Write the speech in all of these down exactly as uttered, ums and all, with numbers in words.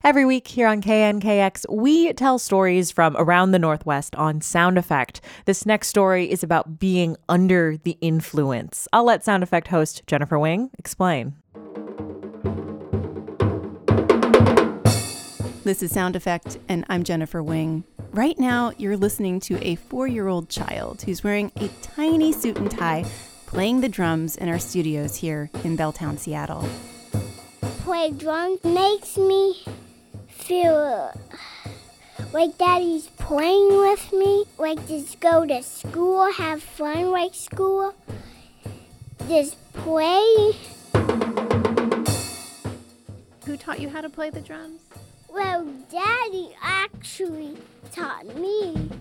Every week here on K N K X, we tell stories from around the Northwest on Sound Effect. This next story is about being under the influence. I'll let Sound Effect host Jennifer Wing explain. This is Sound Effect, and I'm Jennifer Wing. Right now, you're listening to a four-year-old child who's wearing a tiny suit and tie, playing the drums in our studios here in Belltown, Seattle. Play drums makes me feel like Daddy's playing with me, like just go to school, have fun like school, just play. Who taught you how to play the drums? Well, Daddy actually taught me.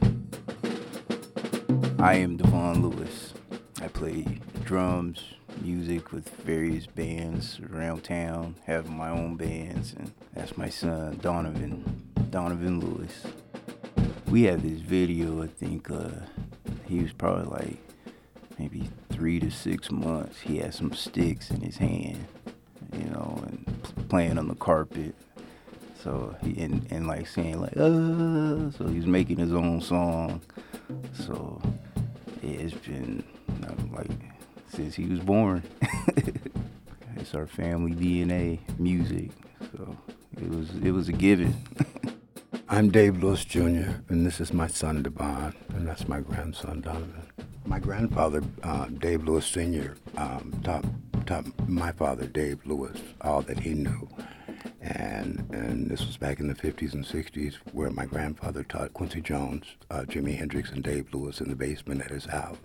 I am Devon Lewis. I play drums, music with various bands around town, have my own bands, and that's my son, Donovan, Donovan Lewis. We have this video, I think uh, he was probably like maybe three to six months. He had some sticks in his hand, you know, and playing on the carpet. So he and, and like saying like, uh, so he's making his own song. So yeah, it's been um, like since he was born. It's our family D N A, music. So it was it was a given. I'm Dave Lewis Junior, and this is my son Devon, and that's my grandson Donovan. My grandfather, uh, Dave Lewis Senior, um, taught taught my father Dave Lewis all that he knew. And and this was back in the fifties and sixties, where my grandfather taught Quincy Jones, uh, Jimi Hendrix, and Dave Lewis in the basement at his house.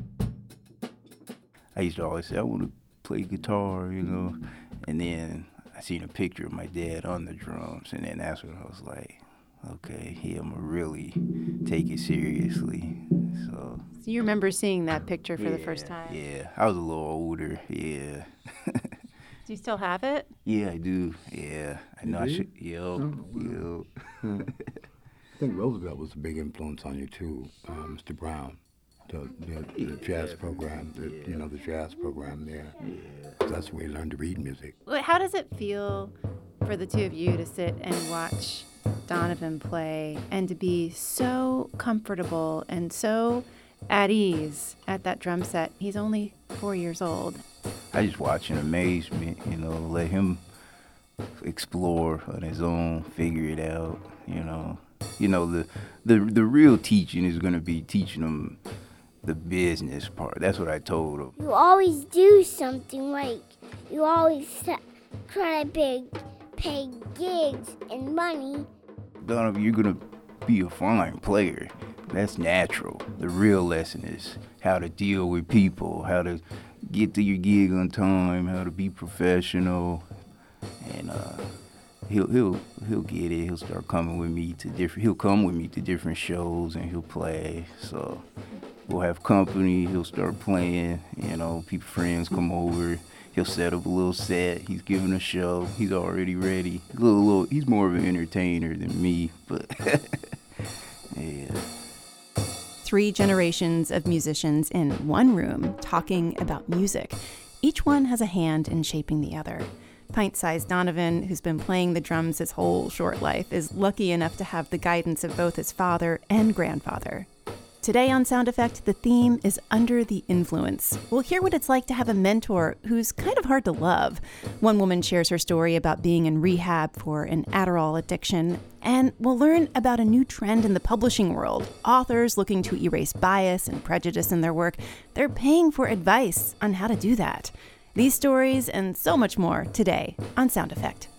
I used to always say, I want to play guitar, you know. And then I seen a picture of my dad on the drums, and then that's when I was like, okay, he, I'm going to really take it seriously. So, so you remember seeing that picture for yeah, the first time? Yeah, I was a little older, yeah. Do you still have it? Yeah, I do. Yeah, I know. I should. Yo, Oh, yo. I think Roosevelt was a big influence on you too, uh, Mister Brown. The, the, the jazz program, the, you know, the jazz program there. Yeah. That's where you learn to read music. How does it feel for the two of you to sit and watch Donovan play and to be so comfortable and so at ease at that drum set? He's only four years old. I just watch in amazement, you know, let him explore on his own, figure it out, you know. You know, the the, the real teaching is going to be teaching him the business part. That's what I told him. You always do something like you always try to pay, pay gigs and money. Donovan, you're going to be a fine player. That's natural. The real lesson is how to deal with people, how to get to your gig on time, how to be professional, and uh, he'll he'll he'll get it. He'll start coming with me to different. He'll come with me to different shows and he'll play. So we'll have company. He'll start playing. You know, people, friends come over. He'll set up a little set. He's giving a show. He's already ready. A little, little. He's more of an entertainer than me, but yeah. Three generations of musicians in one room talking about music. Each one has a hand in shaping the other. Pint-sized Donovan, who's been playing the drums his whole short life, is lucky enough to have the guidance of both his father and grandfather. Today on Sound Effect, the theme is Under the Influence. We'll hear what it's like to have a mentor who's kind of hard to love. One woman shares her story about being in rehab for an Adderall addiction, and we'll learn about a new trend in the publishing world. Authors looking to erase bias and prejudice in their work, they're paying for advice on how to do that. These stories and so much more today on Sound Effect.